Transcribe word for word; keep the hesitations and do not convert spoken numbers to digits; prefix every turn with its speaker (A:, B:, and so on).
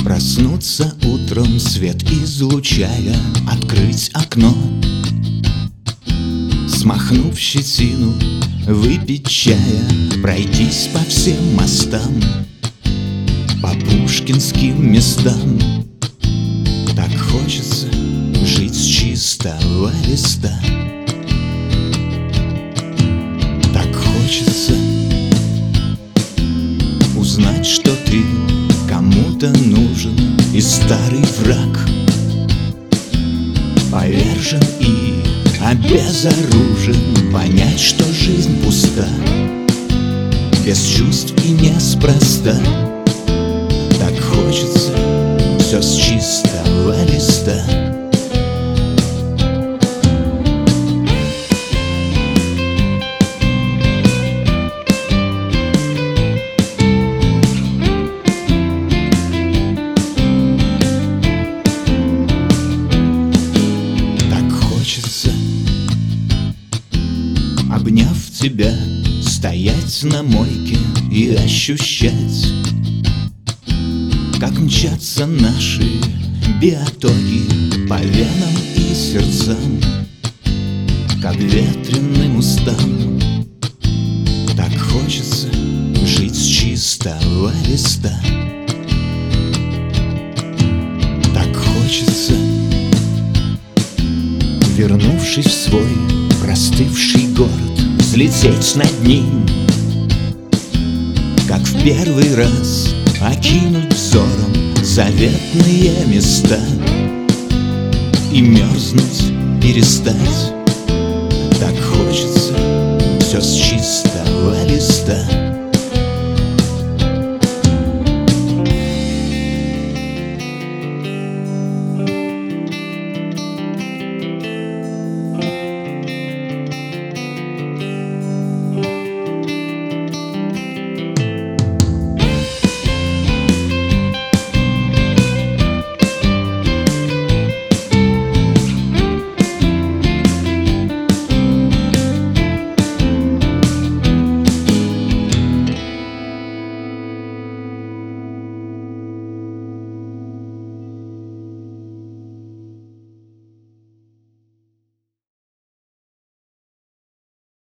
A: Проснуться утром, свет излучая, открыть окно, смахнув щетину, выпить чая, пройтись по всем мостам, по пушкинским местам. Так хочется жить с чистого листа. Так хочется узнать, что ты кому-то нужен, и старый враг повержен и обезоружен. Понять, что жизнь пуста, без чувств и неспроста. Так хочется все с чистого листа. Обняв тебя, стоять на мойке и ощущать, как мчатся наши биотоки по венам и сердцам, как ветреным устам. Так хочется жить с чистого листа. Так хочется, вернувшись в свой простывший город, взлететь над ним, как в первый раз окинуть взором заветные места и мерзнуть перестать. Так хочется все с чистого листа.